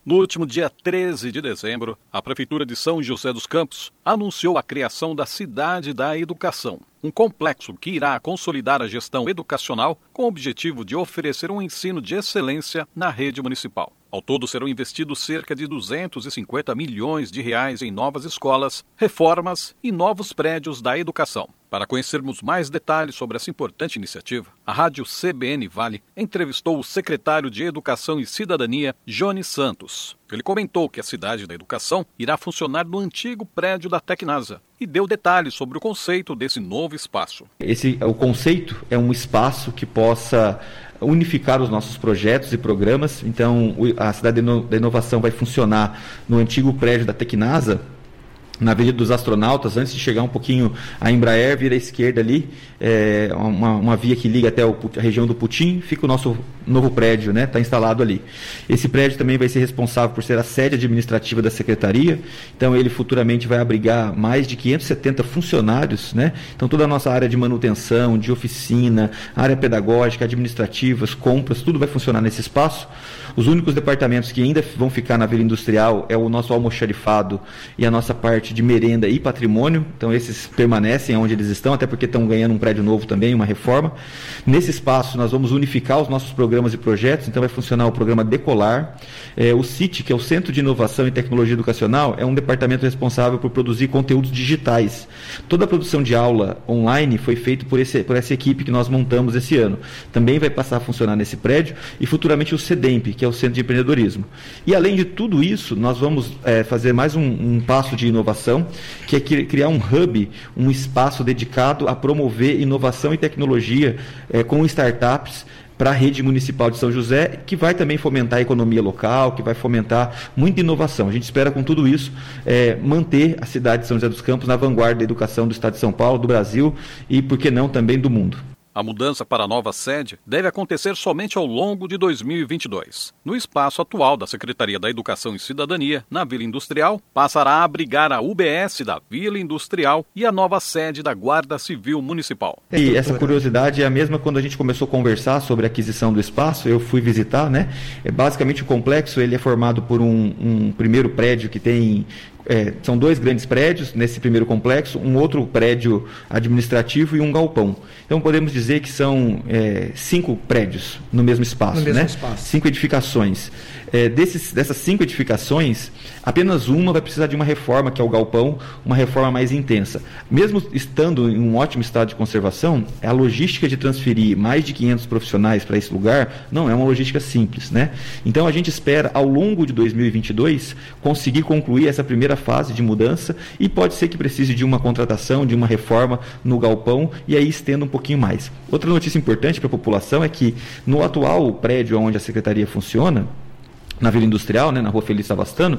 No último dia 13 de dezembro, a Prefeitura de São José dos Campos anunciou a criação da Cidade da Educação, um complexo que irá consolidar a gestão educacional com o objetivo de oferecer um ensino de excelência na rede municipal. Ao todo, serão investidos cerca de 250 milhões de reais em novas escolas, reformas e novos prédios da educação. Para conhecermos mais detalhes sobre essa importante iniciativa, a Rádio CBN Vale entrevistou o secretário de Educação e Cidadania, Johnny Santos. Ele comentou que a Cidade da Educação irá funcionar no antigo prédio da Tecnasa e deu detalhes sobre o conceito desse novo espaço. O conceito é um espaço que possa unificar os nossos projetos e programas. Então, a Cidade da Inovação vai funcionar no antigo prédio da Tecnasa, na Avenida dos Astronautas, antes de chegar um pouquinho a Embraer, vira à esquerda ali, uma via que liga até a região do Putim, fica o nosso novo prédio, né? Está instalado ali. Esse prédio também vai ser responsável por ser a sede administrativa da Secretaria, então ele futuramente vai abrigar mais de 570 funcionários, né? Então toda a nossa área de manutenção, de oficina, área pedagógica, administrativas, compras, tudo vai funcionar nesse espaço. Os únicos departamentos que ainda vão ficar na Vila Industrial é o nosso almoxarifado e a nossa parte de merenda e patrimônio. Então esses permanecem onde eles estão, até porque estão ganhando um prédio novo também, uma reforma. Nesse espaço nós vamos unificar os nossos programas e projetos, então vai funcionar o programa Decolar. O CIT, que é o Centro de Inovação e Tecnologia Educacional, é um departamento responsável por produzir conteúdos digitais. Toda a produção de aula online foi feita por essa equipe que nós montamos esse ano. Também vai passar a funcionar nesse prédio e futuramente o CEDEMP, que é o Centro de Empreendedorismo. E além de tudo isso, nós vamos fazer mais um passo de inovação, que é criar um hub, um espaço dedicado a promover inovação e tecnologia com startups para a rede municipal de São José, que vai também fomentar a economia local, que vai fomentar muita inovação. A gente espera, com tudo isso, manter a cidade de São José dos Campos na vanguarda da educação do Estado de São Paulo, do Brasil e, por que não, também do mundo. A mudança para a nova sede deve acontecer somente ao longo de 2022. No espaço atual da Secretaria da Educação e Cidadania, na Vila Industrial, passará a abrigar a UBS da Vila Industrial e a nova sede da Guarda Civil Municipal. E essa curiosidade é a mesma quando a gente começou a conversar sobre a aquisição do espaço, eu fui visitar, né? Basicamente o complexo ele é formado por um primeiro prédio que tem... são dois grandes prédios nesse primeiro complexo, um outro prédio administrativo e um galpão. Então podemos dizer que são 5 prédios no mesmo espaço, né? 5 edificações. Dessas 5 edificações, apenas uma vai precisar de uma reforma, que é o galpão, uma reforma mais intensa. Mesmo estando em um ótimo estado de conservação, a logística de transferir mais de 500 profissionais para esse lugar não é uma logística simples, né? Então a gente espera, ao longo de 2022, conseguir concluir essa primeira fase de mudança e pode ser que precise de uma contratação, de uma reforma no galpão e aí estenda um pouquinho mais. Outra notícia importante para a população é que no atual prédio onde a Secretaria funciona, na Vila Industrial, né, na Rua Felício Savastano,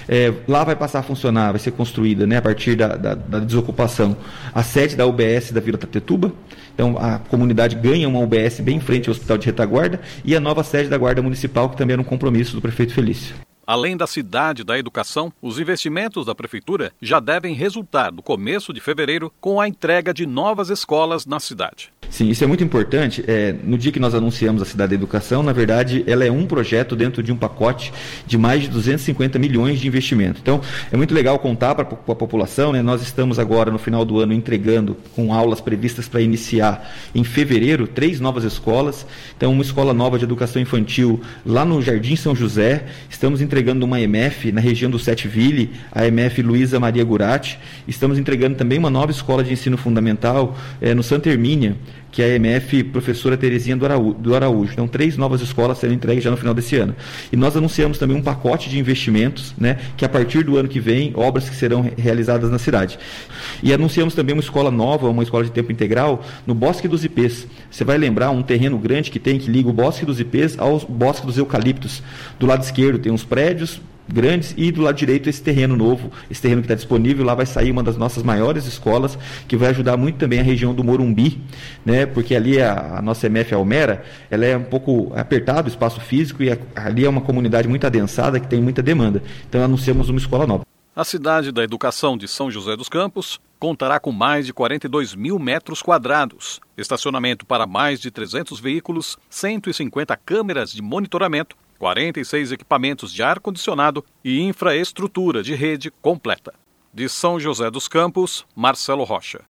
lá vai passar a funcionar, vai ser construída, né, a partir da desocupação, a sede da UBS da Vila Tatetuba. Então a comunidade ganha uma UBS bem em frente ao Hospital de Retaguarda e a nova sede da Guarda Municipal, que também era um compromisso do prefeito Felício. Além da Cidade da Educação, os investimentos da Prefeitura já devem resultar no começo de fevereiro com a entrega de novas escolas na cidade. Sim, isso é muito importante. No dia que nós anunciamos a Cidade da Educação, na verdade, ela é um projeto dentro de um pacote de mais de 250 milhões de investimento. Então, é muito legal contar para a população, né? Nós estamos agora, no final do ano, entregando com aulas previstas para iniciar em fevereiro 3 novas escolas. Então, uma escola nova de educação infantil lá no Jardim São José. Estamos entregando uma EMF na região do Setville, a EMF Luísa Maria Gurati. Estamos entregando também uma nova escola de ensino fundamental no Santa Hermínia, que é a EMF Professora Terezinha do Araújo. Então, 3 novas escolas serão entregues já no final desse ano. E nós anunciamos também um pacote de investimentos, né, que a partir do ano que vem, obras que serão realizadas na cidade. E anunciamos também uma escola nova, uma escola de tempo integral, no Bosque dos Ipês. Você vai lembrar um terreno grande que liga o Bosque dos Ipês ao Bosque dos Eucaliptos. Do lado esquerdo tem uns prédios grandes e do lado direito esse terreno novo, esse terreno que está disponível. Lá vai sair uma das nossas maiores escolas, que vai ajudar muito também a região do Morumbi, né? Porque ali a nossa MF Almera, ela é um pouco apertado o espaço físico e ali é uma comunidade muito adensada que tem muita demanda. Então anunciamos uma escola nova. A Cidade da Educação de São José dos Campos contará com mais de 42 mil metros quadrados, estacionamento para mais de 300 veículos, 150 câmeras de monitoramento, 46 equipamentos de ar-condicionado e infraestrutura de rede completa. De São José dos Campos, Marcelo Rocha.